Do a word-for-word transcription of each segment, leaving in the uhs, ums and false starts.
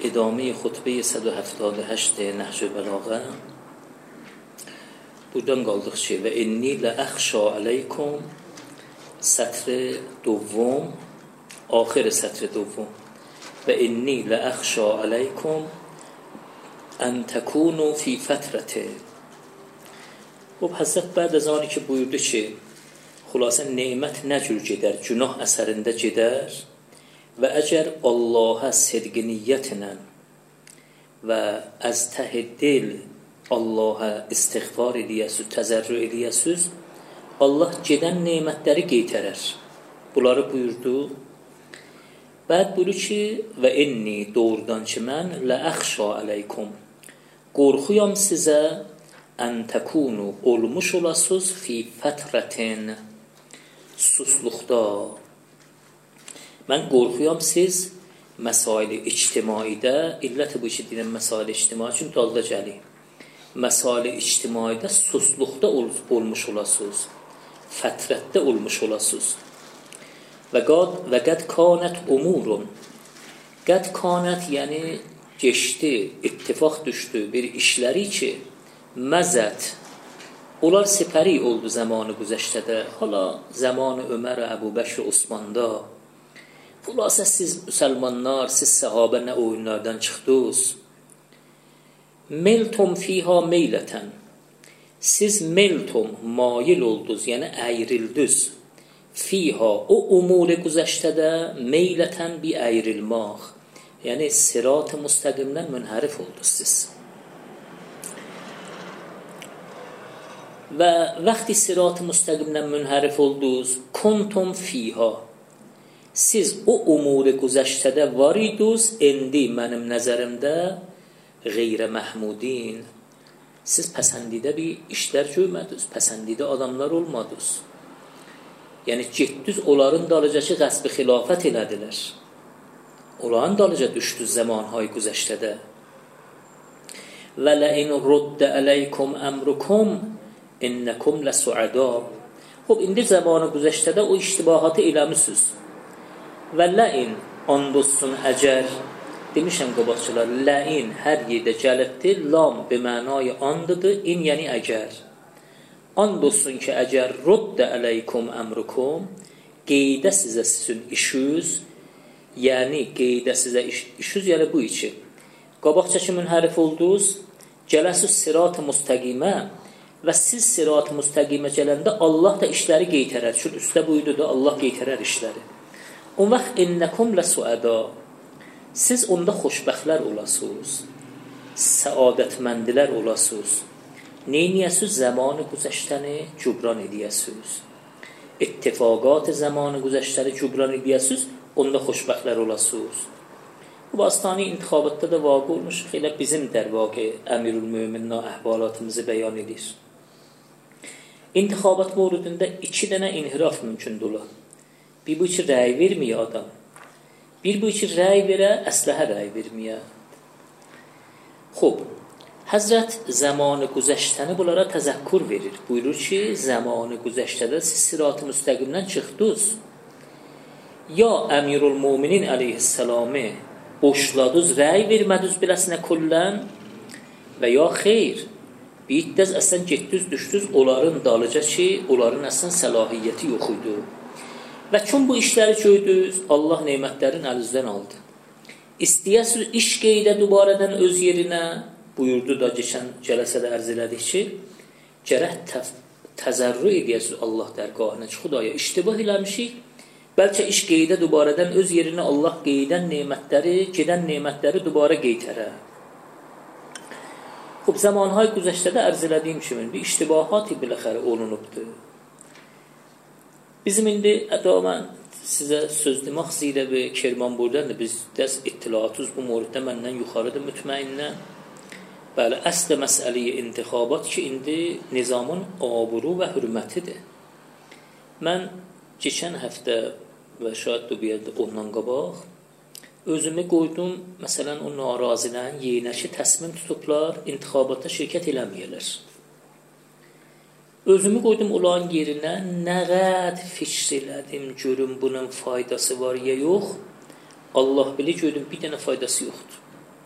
ادامه خطبه صد و هفتاد و هشت نهج البلاغه. بودن قالdık ki ve inni la akhsha alaykum satr دوم آخر سطر دوم و انی la akhsha alaykum ان تکونوا فی فترته. خب حضرت بعد از آنی که buyurdu ki xülasə nemət nə cür gedər, günah əsərində gedər və əgər Allaha sidq niyyətlə və az təhi dil Allaha istiğfar eləyəsiz, təzərrü eləyəsiz, Allah gedən nemətləri qeytərər. Bunları buyurdu. Bəd buyurdu ki və inni doğrudan ki mən la akhsha alaykum qorxuyam sizə ən təkunu olmuş olasınız fi fətrətin susluqda. Mən qorxuyam siz məsail-i ictimaidə, illəti bu işi deyilən məsail-i ictimai üçün dalda gəlir. Məsail-i ictimaidə susluqda ol, olmuş olasınız, fətrətdə olmuş olasınız. Və qad və qəd kanət umurun. Qəd kanət yəni geçdi, ittifaq düşdü bir işləri ki məzət onlar sipəri oldu zamanı güzəştədə. Hala zamanı Ömər, Əbu Bəkr, Osmanda. Xülasə siz müsəlmanlar, siz səhabə nə oyunlardan çıxdınız. Meltum fiha meylətən. Siz meltum mail oldunuz, yəni əyrildiniz. Fiha o umur güzəştədə meylətən bir əyrilmaq. Yəni sirat-ı müstəqimdən münhərif oldunuz siz. Və vəqti sirat-ı müstəqimdən münhərif oldunuz, kuntum fiha. Siz o umur güzəştədə var idiniz, indi mənim nəzərimdə qeyrə məhmudin. Siz pəsəndidə bir işlər görmədiniz, pəsəndidə adamlar olmadınız. Yəni getdiniz, onların dalıca ki qəsb-i xilafət elədilər. Onların dalıca düşdünüz zamanhay güzəştədə. Və ləin ruddə əleykum əmrukum innəkum ləsuəda. Xub, indi zamanı güzəştədə o iştibahatı eləmişsiniz. Və ləin andolsun əgər, demişəm qabaqçılar, ləin hər yerdə gəlibdir, lam bi mənayı andıdır, in yəni əgər. Andolsun ki əgər ruddə əleykum əmrukum, qeydə sizə sizin işiniz, yəni qeydə sizə iş, işiniz, yəni bu içi. Qabaqca ki münhərif oldunuz, gələsiz sirat-ı müstəqimə və siz sirat-ı müstəqimə gələndə Allah da işləri qeytərər. Çünki üstə buydu da Allah qeytərər işləri. O vaxt innəkum ləsuəda. Siz onda xoşbəxtlər olasınız, səadətməndilər olasınız. Neyniyəsiz? Zamanı güzəştəni cübran ediyəsiz. İttifaqat zamanı güzəştəni cübran ediyəsiz, onda xoşbəxtlər olasınız. Bu bastani intixabatda da vaqe olmuş. Xeylə bizim در واقع Əmirül-Möminə əhvalatımızı bəyan edir. İntixabat mövzusunda iki dənə inhiraf mümkündür ola. Bir bu ki rəy verməyə adam. Bir bu ki rəy verə, əsləhə rəy verməyə. Xub, Həzrət zamanı güzəştəni bunlara təzəkkür verir. Buyurur ki, zamanı güzəştədə siz sirat-ı müstəqimdən çıxdınız. Ya Əmirül-Möminin əleyhissalamı boşladınız, rəy vermədiniz biləsinə kullən və ya xeyr, bir iddəz əslən getdiniz, düşdünüz onların dalıca ki, onların əslən səlahiyyəti yox idi. Və kim bu işləri gördünüz, Allah neymətlərin əlinizdən aldı. İstəyəsiniz iş qeydə dubarədən öz yerinə, buyurdu da geçən cələsədə ərz elədik ki, gərək təzərrü edəsiniz Allah dərgahına ki, Xudaya iştibah eləmişik, bəlkə iş qeydə dubarədən öz yerinə Allah qeydən nemətləri, gedən nemətləri dubara qeytərə. Xub, zamanhay güzəştədə ərz elədiyim kimi bir iştibahati biləxəri olunubdur. Bizim indi ədamən sizə söz demək zirə və Kerman buradan da biz dəs ittilatuz bu mövriddə məndən yuxarıdır mütməinnə. Bəli, əsl məsələyə intixabat ki, indi nizamın aburu və hürmətidir. Mən keçən həftə və şahid bu bir yerdə ondan qabaq özümü qoydum, məsələn, o narazilən yeynəki təsmin tutublar, intixabatda şirkət eləməyələr. Özümü qoydum olan yerinə, nə qəd fikr elədim, görüm bunun faydası var ya yox. Allah bilir, gördüm bir dənə faydası yoxdur.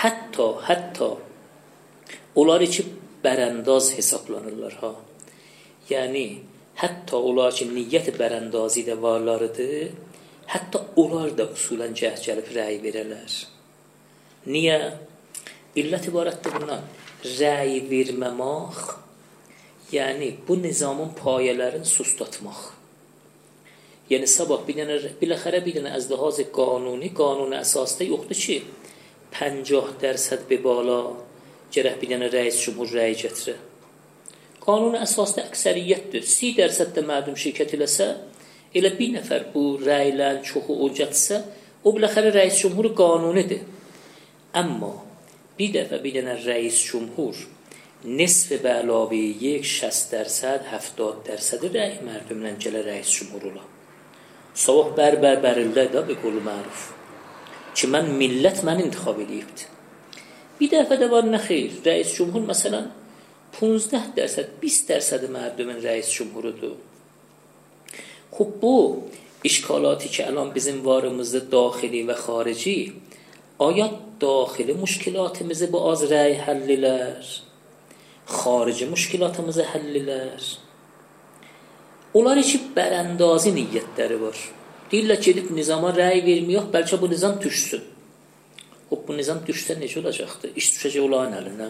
Hətta, hətta onlar ki bərəndaz hesablanırlar ha. Yəni hətta onlar ki niyyət bərəndazi də varlarıdır, hətta onlar da usulən cəhd gəlib rəy verərlər. Niyə? İllət ibarətdir bundan. Rəy verməmək, yəni bu nizamın payələrini sustatmaq. Yəni sabah bir dənə, biləxərə bir dənə az ləhaz qanuni, qanun əsasda yoxdur ki, پنجاه درصد به بالا گره بیدن رئیس جمهور رأی گتره. قانون اساسda əksəriyyətdir. سی درصد də mədum şirkət eləsə, elə bir nəfər bu rəylərin çoxu o gətsə, o biləxərə rəis cumhur qanunidir. Amma bir dəfə bir dənə rəis cumhur نصف به علاوه یک شصت درصد هفتاد درصد رأی مردمdən gələ rəis cumhur ola. Sabah bər-bər bərildə də bir qolu məruf. Ki mən millət mən intikhab edibdi. Bir dəfə də var nə xeyr. Rəis cumhur məsələn پانزده درصد بیست درصد مردمین رئیس جمهورdur. خب bu işkalaتی که الان bizim varımızda daxili və xarici, آیا daxili müşkilatımızı bu az rəy həll elər? Xarici müşkilatımızı həll elər? Onlar için bərəndazi niyyətləri var. Deyirlər gedib nizama rəy vermiyor, bəlkə bu nizam düşsün. Xub bu nizam düşsə necə olacaqdır? İş düşəcək olan əlinə.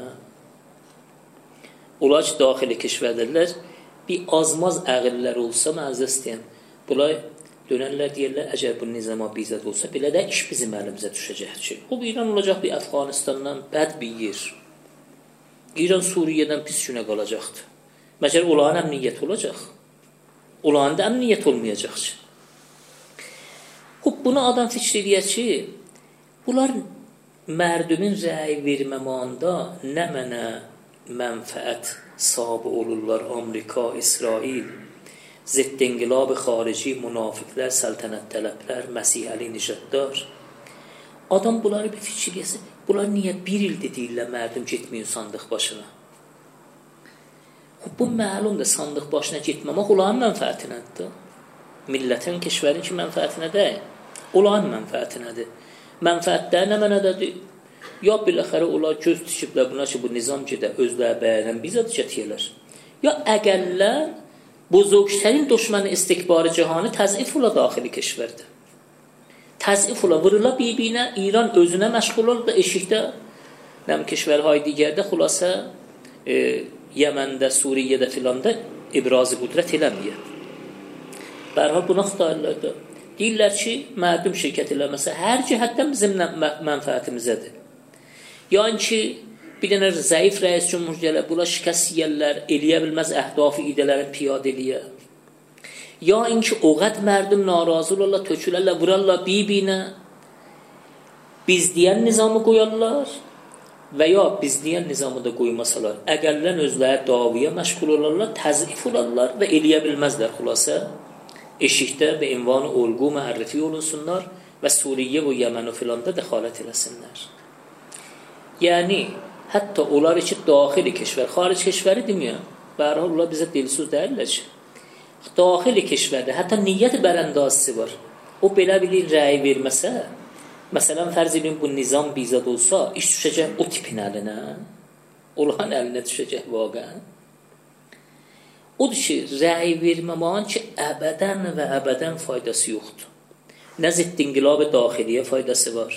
Onlar ki daxili keşvədirlər, bir azmaz əqillər olsa mənzə istəyən. Bunlar dönərlər deyirlər, əgər bu nizama bizət olsa, belə də iş bizim əlimizə düşəcək ki. Xub İran olacaq bir Əfqanistandan bəd bir yer. İran Suriyedən pis günə qalacaqdır. Məgər onların əmniyyət olacaq. Onların da əmniyyət olmayacaq ki. Xub buna adam fikir edir ki, bunlar mərdumin rəy verməmanda nə mənə mənfəət sahibi olurlar Amerika, İsrail, zidd inqilab xarici, münafiqlər, səltənət tələblər, Məsih Əli Nijadlar. Adam bunları bir fikir edir. Bunlar niyə bir ildir deyirlər mərdum getməyin sandıq başına? Bu məlumdur, sandıq başına getməmək onların mənfəətinədir. Millətin, keşvərin ki mənfəətinə deyil. Onların mənfəətinədir. Mənfəətlər nə mənədədir? Ya biləxərə onlar göz tikiblər buna ki bu nizam gedə özləri bəyənən bizət getiyələr. Ya əqəllər buzurgtərin düşməni istikbarı cihanı təzif ola daxili keşvərdir. Təzif ola, vurula bir-birinə İran özünə məşğul olub da eşikdə nəm keşvərhay digərdə xulasa e, Yəməndə, Suriyədə filanda ibrazı qudrət eləməyə. Bərhal buna xütayırlar da. Deyirlər ki, mədum şirkət eləməsə hər cəhətdən bizim mənfəətimizədir. Yəni ki, bir dənə zəif rəis cumhur gələ, bula şikəst yiyərlər, eləyə bilməz əhdafı idələrin piyad eləyə. Ya inki o qəd mərdum narazı olarlar, tökülərlər, vurarlar bir-birinə, biz deyən nizamı qoyarlar və ya biz deyən nizamı da qoymasalar, əgərlən özləri daviyə məşğul olarlar, təzif olarlar və eləyə bilməzlər xulasa. Eşikdə və ünvanı olğu məhərrifi olunsunlar və Suriyə və Yəmən filanda dəxalət eləsinlər. Yəni, hətta onlar ki, daxili keşvər, xaric keşvəri deməyəm. Bərhal, onlar bizə dilsuz deyirlər ki, daxili keşvərdə, hətta niyyət bərəndazisi var. O, belə bilir, rəy verməsə, məsələn, fərz edin, bu nizam bizad olsa, iş düşəcək o tipin əlinə, onların əlinə düşəcək vaqən. Odur ki, rəy verməmağın ki, əbədən və əbədən faydası yoxdur. Nə zidd inqilab daxiliyə faydası var.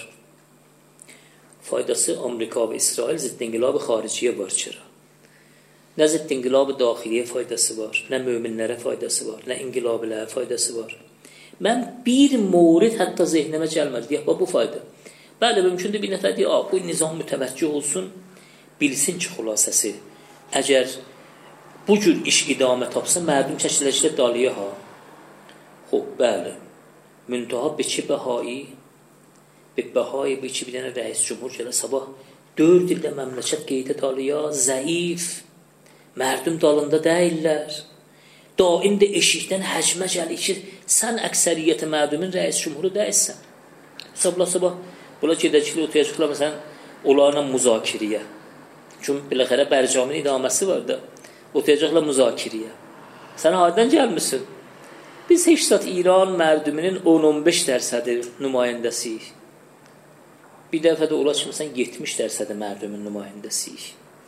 Faydası Amerika və İsrail zidd inqilab xariciyə var çira. Nə zidd inqilab daxiliyə faydası var, nə möminlərə faydası var, nə inqilabilərə faydası var. Mən bir mourid hətta zehnəmə gəlmədi, deyək, bu fayda. Bəli, mümkündür bir nəfər deyək, bu nizam mütəvəccüh olsun, bilsin ki, xülasəsi, əgər bu cür iş idamə tapsa, mərdum çəkiləcəkdə dalıya ha. Xob, bəli, müntəha biçi bəhai, bir bəhai biçi bir dənə rəis cumhur gələ, sabah dörd ildə məmləkət qeydə dalıya, zəif, mərdum dalında deyirlər. Daim də eşikdən həcmə gəlir ki, sən əksəriyyəti mərdumin rəis cumhuru deyilsən. Sabah sabah, bula gedəcəkli otayacaqlar, məsələn, onlarla müzakiriyə. Çünki biləxərə bərcamin idaməsi var da. Otayacaqlar müzakiriyə. Sən hardan gəlmişsin? Biz heç zat İran mərduminin on on beş dərsədir nümayəndəsiyik. bir dəfə də olar ki, məsələn, yetmiş dərəcədə mərdəmin nümayəndəsiyik.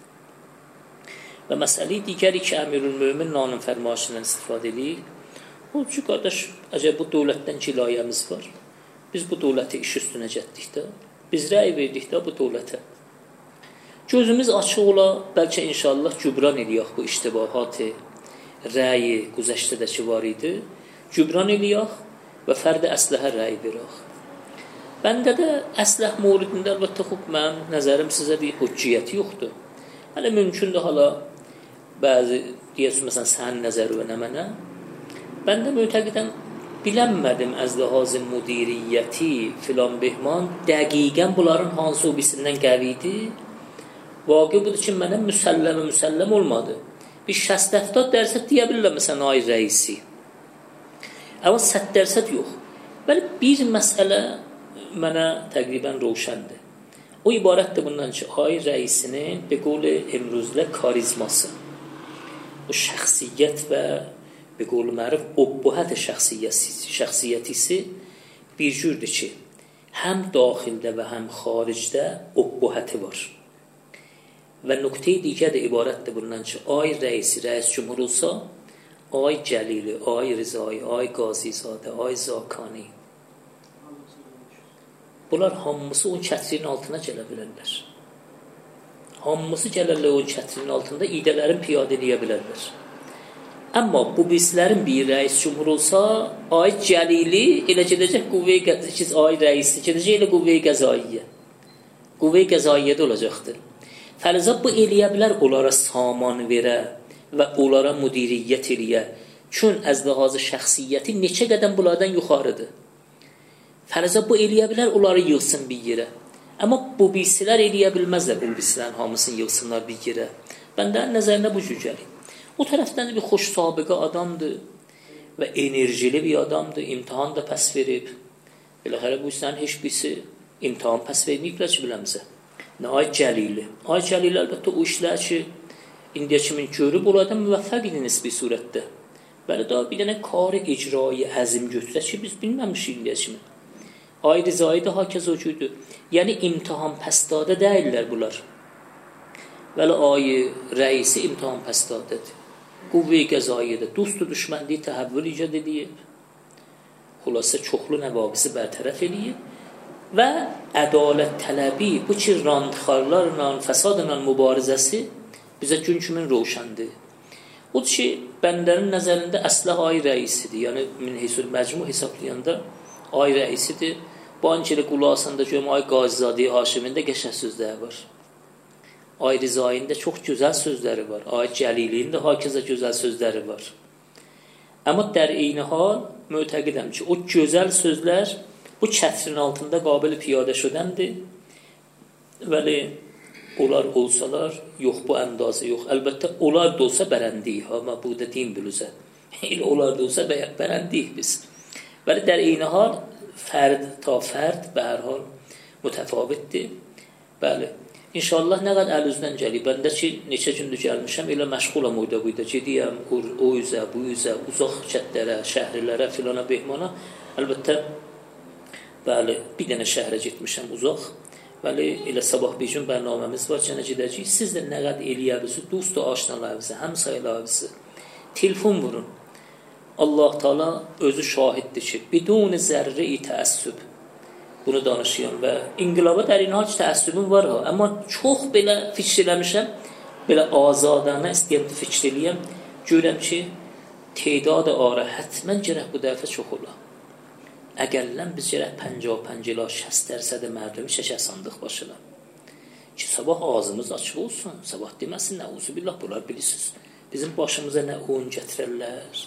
Və məsələ digəri ki, Əmirülmömin nanın fərmayışından istifadə edir. O ki, qardaş, əgər bu dövlətdən cilayəmiz var, biz bu dövləti iş üstünə getdik də, biz rəy verdik də bu dövlətə. Gözümüz açıq ola, bəlkə inşallah cübran eləyək bu iştibahatı, rəyi, güzəştədəki var idi, cübran eləyək və fərdə əsləhə rəy verək. Bəndə də əsləh mövridində əlbəttə xub mənim nəzərim sizə bir hücciyyəti yoxdur. Hələ mümkündür hala bəzi deyəsən, məsələn, sənin nəzəri və nə mənə. Bəndə mütəqidən bilənmədim əzləhazı müdiriyyəti filan behman dəqiqən bunların hansı obisindən qəvidir. Vaqi budur ki, mənə müsəlləmə müsəlləm olmadı. Bir şəst həftad dərsə deyə bilirəm, məsələn, ay rəisi. Amma sədd dərsə yox. Bəli, bir məsələ mənə təqribən roşəndir. O ibarətdir bundan ki, ay rəisinin be qول امروزlə karizması, o şəxsiyyət və be qول məruf ubbuhət şəxsiyyətisi bir cürdür ki, həm daxildə və həm xaricdə ubbuhəti var. Və nöqtəyi digər də ibarətdir bundan ki, ay rəisi, rəis cümhur olsa, ay Cəlili, ay Rizai, ay Qazizadə, ay Zakani. Bunlar hamısı onun çətrinin altına gələ bilərlər. Hamısı gələrlər onun çətrinin altında idələrin piyadə eləyə bilərlər. Amma bu bizlərin bir rəis cümhur olsa, ay Cəlili elə gedəcək qüvvəyə qəzayiyyə, ay rəisi gedəcək elə qüvvəyə qəzayiyyə. Qüvvəyə qəzayiyyədə olacaqdır. Fərzə bu eləyə bilər, onlara saman verə və onlara müdiriyyət eləyə. Çün əzdəhazı şəxsiyyəti neçə qədəm bunlardan yuxarıdır. Fərzə bu eləyə bilər, onları yığsın bir yerə. Amma bu bisilər eləyə bilməzlər, bu bislərin hamısını yığsınlar bir yerə. Bəndənin nəzərinə bu cür gəlir. O tərəfdən də bir xoş sabiqə adamdır və enerjili bir adamdır, imtihan da pəs verib. Beləxərə bu işlərin heç birisi imtihan pəs verməyiblər ki, biləmizə. Nə ay Cəlili. Ay Cəlili əlbəttə o işlər ki, indiyə kimin görüb onlardan müvəffəq ediniz bir surətdə. Bəli, daha bir dənə kar-ı icrayı əzim götürək ki, biz bilməmişik indiyə kimin. Ay Rizai də hakez o cürdür. Yəni imtihan pəstadə deyirlər bunlar. Vəli ay rəisi imtihan pəstadədir. Qüvvə-i qəzaiyyədə dostu düşmənliyi təhəvvül icad edib. Xülasə çoxlu nəvaqisi bərtərəf edib. Və ədalət tələbi, bu ki randxarlarla, fəsadla mübarizəsi bizə gün kimin roşəndir. Odur ki, bəndənin nəzərində əsləh ay rəisidir. Yəni, min heysul məcmu hesablayanda ay rəisidir. Bu ancaq qulasında görüm, ay Qazizadə Haşimində qəşəng sözləri var. Ay Rizayində çox gözəl sözləri var. Ay Cəlilində hakeza gözəl sözləri var. Amma dər eyni hal mötəqidəm ki, o gözəl sözlər bu çətrin altında qabil piyadə şudəndir. Vəli onlar olsalar, yox bu əndazı yox. Əlbəttə, onlar da olsa bərəndiyik. Amma bu da din bilüzə. Elə onlar da olsa bərəndiyik biz. Vəli dər eyni hal fərd ta fərd və hər hal mütəfavitdir. Bəli. İnşallah nə qədər əl üzdən gəlir. Bəndə ki, neçə gündür gəlmişəm, elə məşğulam oyda buyda. Gediyəm o üzə, bu üzə, uzaq kətlərə, şəhərlərə, filana, behmana. Əlbəttə, bəli, bir dənə şəhərə getmişəm uzaq. Bəli, elə sabah bir gün bərnaməmiz var, cənə gedəcəyik. Siz də nə qədər eləyəbisi, dost və aşnalarınızı, həmsaylarınızı telefon vurun. Allah Teala özü şahiddir ki, bidun zərri-i təəssüb bunu danışıyorum və inqilaba dərinhac təəssübüm var ha. Amma çox belə fikr eləmişəm, belə azadana istəyəm fikr eləyəm, görəm ki, tedadı ara hətmən gərək bu dəfə çox ola. Əgərlən biz gərək pəncə pəncə ilə şəst dərsə mərdumi şəkər sandıq başına. Ki, sabah ağzımız açıq olsun, sabah deməsin, nəuzubillah, bunlar bilirsiniz. Bizim başımıza nə oyun gətirərlər.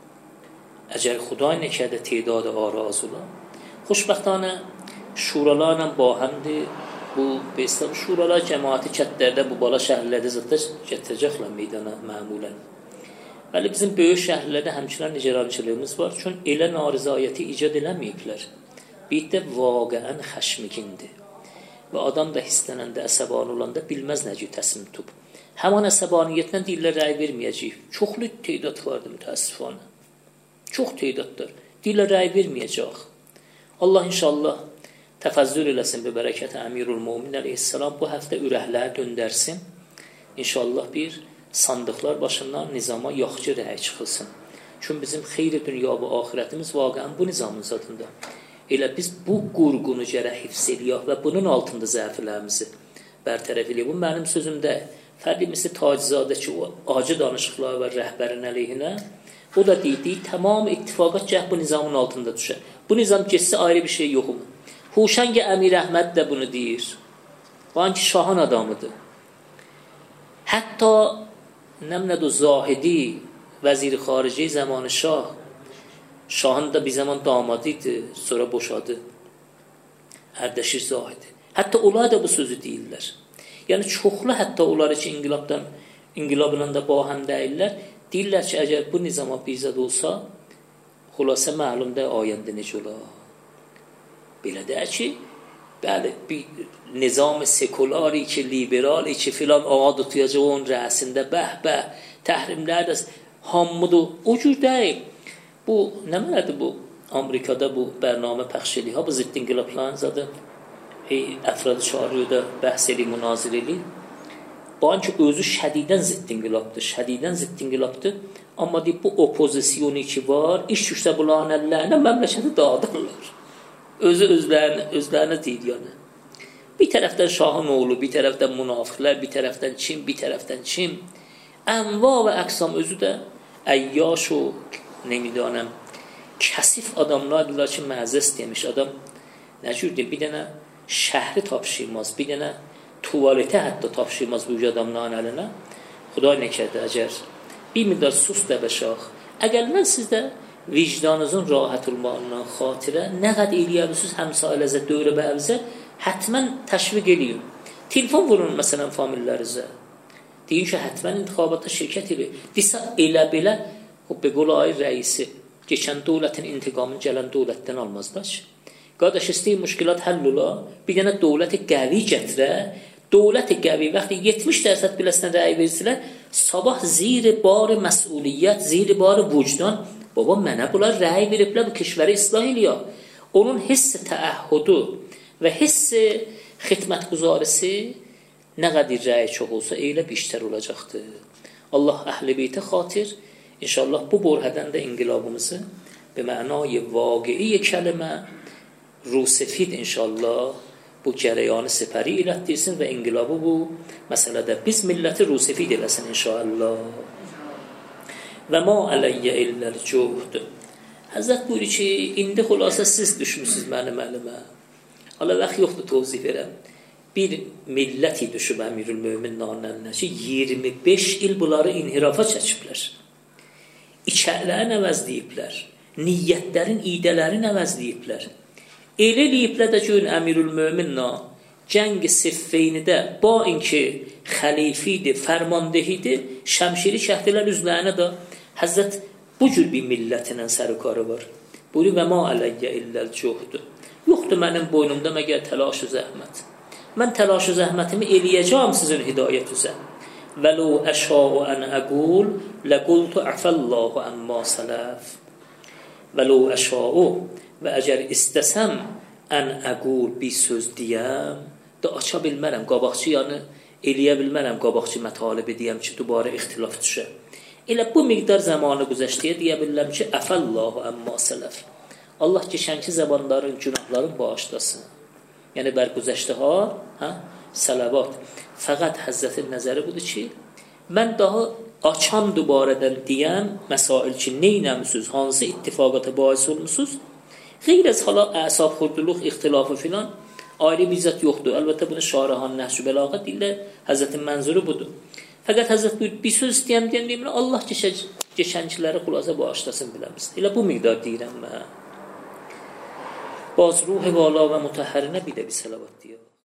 Əgər xuday nəkədə tedadı araz ola. Xoşbəxtanə şuralarla bahəmdir. Bu, bəstəm, şuralar cəmaati kətlərdə, bu bala şəhərlərdə zətlər gətirəcəklər meydana məmulən. Bəli, bizim böyük şəhərlərdə həmçilər nigerançılığımız var. Çün elə narizayəti icad eləməyiblər. Bir də vaqəən xəşmigindir. Və adam da hislənəndə, əsəbani olanda bilməz necə təslim tutub. Həman əsəbaniyyətlə deyirlər, rəy verməyəcəyik. Çoxlu teydad vardır mütəəssifanə. Çox teydaddır. Deyirlər, rəy verməyəcək. Allah inşallah təfəzzül eləsin bir bərəkət Əmirülmömin əleyhissalam bu həftə ürəkləri döndərsin. İnşallah bir sandıqlar başından nizama yaxşı rəy çıxılsın. Çünki bizim xeyri dünya və axirətimiz vaqəən bu nizamın zadında. Elə biz bu qurğunu gərək hifz eləyək və bunun altında zəiflərimizi bərtərəf eləyək. Bu mənim sözümdə fərqi misli Tacizadə ki, o acı danışıqlar və rəhbərin əleyhinə, o da deydiyi tamam ittifaqat gəh bu nizamın altında düşər. Bu nizam geçsə ayrı bir şey yoxum. Huşang Əmir Əhməd də bunu deyir. Bu anki şahın adamıdır. Hətta nəmnəd o Zahidi, vəzir xarici zamanı şah, şahın da bir zaman damadı idi, sonra boşadı. Ərdəşir Zahidi. Hətta onlar da bu sözü deyirlər. Yəni çoxlu hətta onları ki, inqilabdan, inqilabla da bahəm deyirlər. Deyirlər ki, əgər bu nizama bizad olsa, xülasə məlumdə ayəndə necə olar. Belə deyər ki, bəli, bir nizam sekuları ki, liberali ki, filan ağa tutuyacaq onun rəsində, bəh-bəh, təhrimlər də hamıdır. O cür deyil. Bu, nə mənədir bu? Amerikada bu bərnamə pəxş edir. Ha, bu zidd inqilabların zadı əfradı çağırıyor da bəhs edir, münazir edir. Bu anki özü şədidən zidd inqilabdır, şədidən zidd inqilabdır. Amma deyib, bu opozisiyonu ki var, iş güçdə bunların əllərinə məmləkəti dağıdırlar. Özü özlərini, özlərini deyir yəni. Bir tərəfdən şahın oğlu, bir tərəfdən münafiqlər, bir tərəfdən kim, bir tərəfdən kim. Ənva və əqsam özü də əyyaş o, nemidanəm, kəsif adamlardılar ki, məzəs demiş adam. Nə cürdür, bir dənə şəhri tapşırmaz, bir dənə tuvaletə hətta tapşırmaz bu adamların əlinə. Xuday nəkədə əgər bir müddət sus dəbəşax. Əgər mən sizdə vicdanınızın rahat olmağından xatirə nə qəd eləyəbilirsiniz həmsailəzə, dövrə bəvizə, hətmən təşviq eləyin. Telefon vurun məsələn famillərinizə. Deyin ki, hətmən intixabata şirkət eləyir. Disə elə belə, o beqol ayı rəisi, geçən dövlətin intiqamını gələn dövlətdən almazlar ki. Qardaş, istəyir müşkilat həll ola, bir dənə dövləti qəvi gətirə, dövləti qəvi, vaxtı yetmiş dərəcət biləsinə rəy versilər, sabah zir-i bar məsuliyyət, zir-i bar vücdan, baba, mənə bunlar rəy veriblər, bu keşvəri islah eləyək. Onun hissi təəhhudu və hissi xidmətguzarisi nə qədir rəy çox olsa, eylə biştər olacaqdır. Allah əhl-i beytə xatir, inşallah bu borhədən də inqilabımızı bi mənay vaqi'i kəlimə rusefid inşallah bu cərəyanı sipəri ilətdirsin və inqilabı bu məsələdə biz milləti rusefid eləsin inşallah. Və ma ələyyə illəl cühd. Həzrət buyurur ki, indi xülasə siz düşmüsünüz mənim əlimə. Allah vaxt yoxdur, tövzih verəm. Bir milləti düşüb Əmirülmömin nanəlinə ki, iyirmi beş il bunları inhirafa çəkiblər. İçərlərini əvəzləyiblər. Niyyətlərin, idələrin əvəzləyiblər. Elə eləyiblər də ki, Əmirülmöminlə cəng-i siffeynidə ba inki xəlifidir, fərmandehidir, şəmşiri şəhdilər üzlərinə də Həzrət bu cür bir millətinin sərükarı var. Buyur və ma ələyyə illəl cühdü. Yoxdur mənim boynumda məgər təlaş-ı zəhmət. Mən təlaş-ı zəhmətimi eləyəcəm sizin hidayət üzə. Vəlu əşâ'u ən əqul ləqultu əfəllahu əmmə sələf. Vəlu əşâ'u və əgər istəsəm ən əqul bir söz deyəm, da aça bilmərəm, qabaqçı yəni eləyə bilmərəm, qabaqçı mətalibi deyəm ki, dubarə ixtilaf düşə. Elə bu miqdar zamanı güzəşdiyə deyə bilirəm ki, əfəllahu əmmə sələf. Allah keçənki zamanların, günahların bağışlasın. Yəni, bər güzəşdi ha, hə? Sələvat. Fəqət Həzrətin nəzəri budur ki, mən daha açam dubarədən deyəm, məsail ki, neynəmsiniz, hansı ittifaqata bahis olmuşsunuz, qeyr az hala əsab xurduluq, ixtilafı filan, ayrı bir zət yoxdur. Əlbəttə, bunu şarahan, nəhsü bəlağət deyirlər, Həzrətin mənzuru budur. Fəqət Həzrət buyur, bir söz istəyəm deyəm, deyəm, Allah geçənkiləri xulasa bağışlasın biləmizdir. Elə bu miqdar deyirəm mən. Baz ruh-i vala və mütəhərinə bir də bir səlavat deyəm.